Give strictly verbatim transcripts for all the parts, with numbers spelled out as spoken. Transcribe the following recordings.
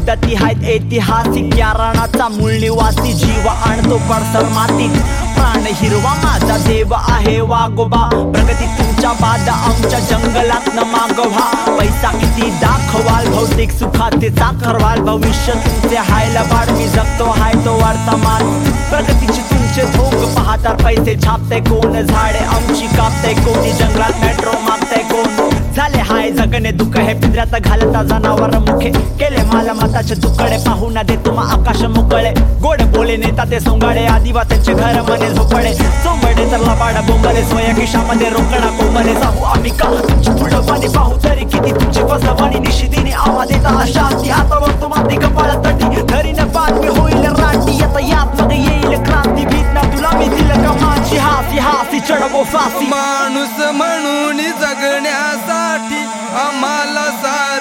पद्धती आहेत ऐतिहासिक, या रणाचा मूळ निवासी जीव आणतो पडसर मातीत. प्राण हिरवा माझा देव आहे वागोबा, प्रगती तुमच्या बाद आमच्या जंगलात न मागवा. पैसा किती दाखवाल भौतिक सुखाचे चाकरवाल, भविष्य तुमचे हायला बाड मी जगतो हाय तो वर्तमान. प्रगतीचे तुमचे भोग पाहता पैसे छापते कोण, झाडे आमची कापते कोणी, जंगलात मेट्रो मागते कोण. झाले हाय जगणे दुःख हे पिंजऱ्यात घालता जनावर मुखे, केले मालमताचे तुकडे पाहू ना दे तुम्हा आकाश मोकळे. गोड बोले नेता ते सोंगाडे, आदिवासींचे घर मने झोपडे, सोंबडे तर लबाड बोंबले, सोया खिशामध्ये रोकडा कोंबले. जाऊ आम्ही का तुमची पुढं पाणी पाहू तरी किती तुमची फसवाणी, निशिदीने आवाज देता अशांती. आता मग तुम्हा ती कपाळ तटी धरीने बातमी होईल राटी, आता यात मग येईल क्रांती. भीत ना तुला मी दिलं का माझी हासी हासी चढवो फासी. माणूस म्हणून जगण्यासाठी आम्हाला सार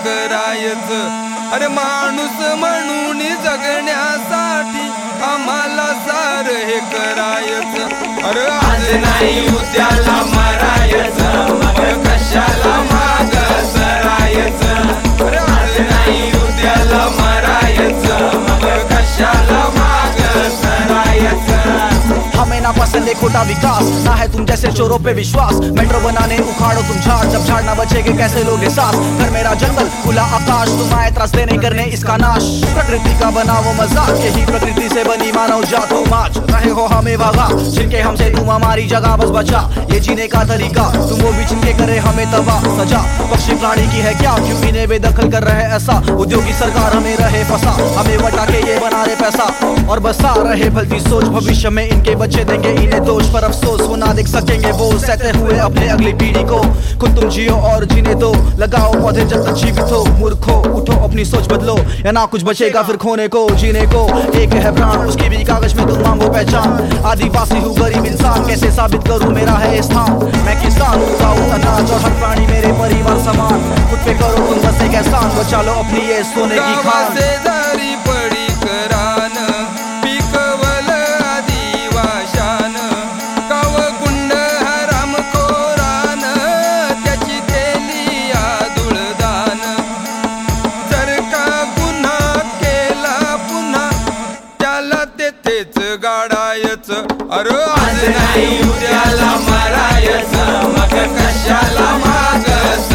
करायचं, अरे माणूस म्हणून जगण्यासाठी आम्हाला सार हे करायचं. अरे आज नाही उद्याला मरायचं, मग कशाला माग सरायचं. अरे आज नाही उद्याला मरायचं, मग कशाला माग सरायचं. हमें ना पसंद है खोटा विकास, ना है तुम जैसे चोरों पे विश्वास. मेट्रो बनाने उखाड़ो तुम झाड़, जब झाड़ ना बचेगे कैसे लोगे सांस. घर मेरा जंगल खुला आकाश, तुम आए त्रासले नहीं करने इसका नाश. प्रकृति का बनाओ मजाक, यही प्रकृति से बनी मानव जात. तुम आज रहे हो हमें वागा, जिनके हमसे तुम हमारी जगह बस बचा. ये जीने का तरीका तुम वो भी जिनके करे हमें तबाह सजा. पक्षी प्राणी की है क्या क्यों इन्हें बेदखल कर रहे ऐसा. उद्योगी सरकार हमें रहे फंसा, हमें बटा के ये बना रहे पैसा. और बसा रहे भलती सोच, भविष्य में इनके बच्चे देंगे इन्हें दोष. पर अफसोस वो ना देख सकेंगे वो सहते हुए अपने अगली पीढ़ी को. खुद तुम जियो और जीने दो, लगाओ पौधे जब तक जीवित हो. मूर्खो उठो अपनी सोच बदलो, या ना कुछ बचेगा फिर खोने को. जीने को एक है प्राण, उसकी भी कागज में तुम मांगो पहचान. आदिवासी हूँ गरीब इंसान, कैसे साबित करूँ मेरा है स्थान. मैं किसान उगाऊं अनाज और हर प्राणी मेरे परिवार समान. खुद पे करो तुम बस एक एहसान, बचा लो अपनी ये सोने की खान. दारी पडी करान पिकवल आदिवाशान, काव कुंड हराम खोरान, त्याची केली आदुळदान. जर का गुन्हा केला पुन्हा त्याला तेथेच गाडायचं. अरे आज नाही उद्याला मरायचं, मग कशाला माग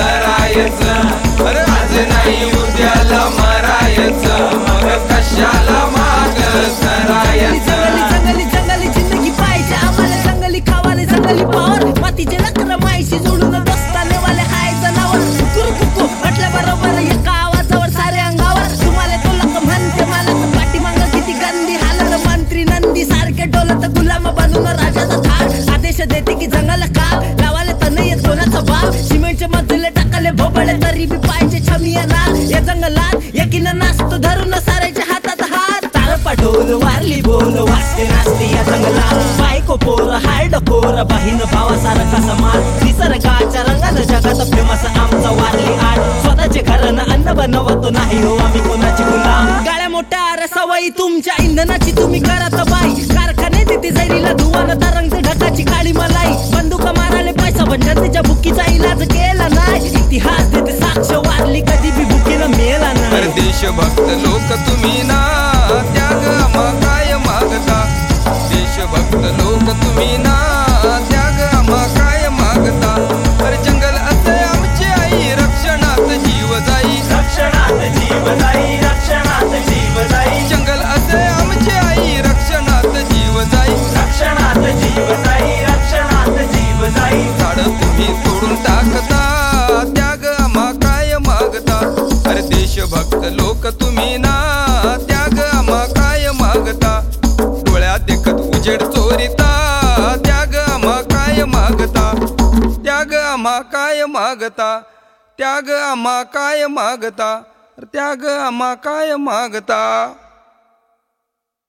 सरायचं. अरे आज नाही उद्याला मरायचं, मग कशाला माग सरायचं. जंगली जंगली जिंदगी पाहिजे आम्हाला, जंगली खावाले जंगली पावर. मातीचे नकर मायशी जोडून दोस्ताने वाले हाय जनावर. कुरकुकू म्हटल्या बरोबर एका आवाजावर सारे अंगावर. तुम्हाला तो लक म्हणते मला तर पाठीमाग किती गंदी हालर. मंत्री नंदी सारखे डोलत गुलाम बनून राजाचा थाट. आदेश देते की जंगल काल लावाले तर नाही येत कोणाचा बाप. सिमेंटचे मजले टाकले भोबळे तरी बी पाहिजे छमिया नाल. या जंगलात यकीन नाचतो धरून साऱ्याच्या हातात हात. तारपा ढोल वारली बोल वाजते नाचते या जंगलात. बायको पोर हार्ड पोर बहीण भावासारखा समाज. निसर्गाच्या रंगात जगात फेमस आमचा वारली आड. स्वतःचे घरनं अन्न बनवतो नाही हो आम्ही कोणाची गुलाम. गाड्या मोठ्या सवयी तुमच्या इंधनाची तुम्ही करत बाई. कारखाने देते जैरीला धुवान तरंगते ढकाची काळी मलाई. बंदूक माराले पैसा पण जनतेच्या भुकीचा इलाज केला नाही. इतिहास देते साक्ष वारली कधी बी भुकीनं मेला नाही. देशभक्त लोक तुम्ही ना त्याग आम्हा काय मागता. देशभक्त लोक तुम्ही ना त्याग आम्हा काय मागता. अरे जंगल असे आमची आई, रक्षणात जीव जाई. रक्षणात जीव जाई, रक्षणात जीव जाई. जंगल असे आमची आई, रक्षणात जीव जाई. रक्षणात जीव जाई, रक्षणात जीव जाई. झाड तुम्ही तोडून टाकता, त्याग आम्हा काय मागता. अरे देशभक्त लोक तुम्ही ना त्याग आम्हा काय मागता. डोळ्यात देखत उजेड चोरीता, त्याग आम्हा काय मागता. त्याग आम्हा काय मागता. त्याग आम्हा काय मागता. त्याग आम्हा काय मागता.